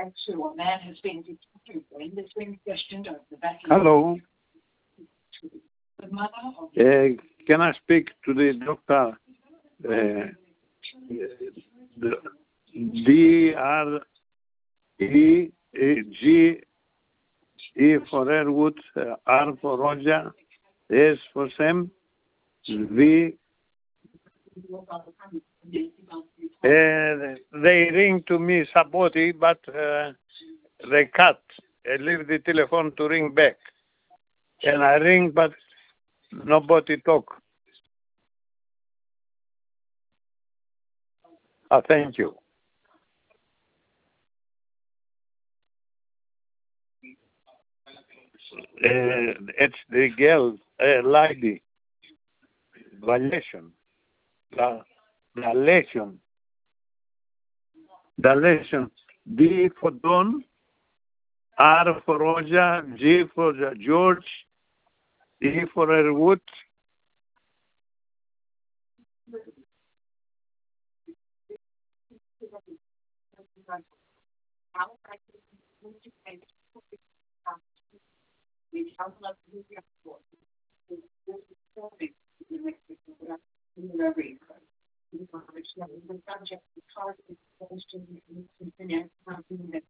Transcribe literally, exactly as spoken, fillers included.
Hello. Uh, can I speak to the doctor? Uh, the D R E G E for Airwood, uh, R for Roger, S for Sam, V. Uh, they ring to me somebody, but uh, they cut. I leave the telephone to ring back. And I ring, but nobody talk. Uh, thank you. Uh, it's the girl, uh, lady, Valation. La, Valation. Valation. D for Don, R for Roger, G for George, E for Airwood.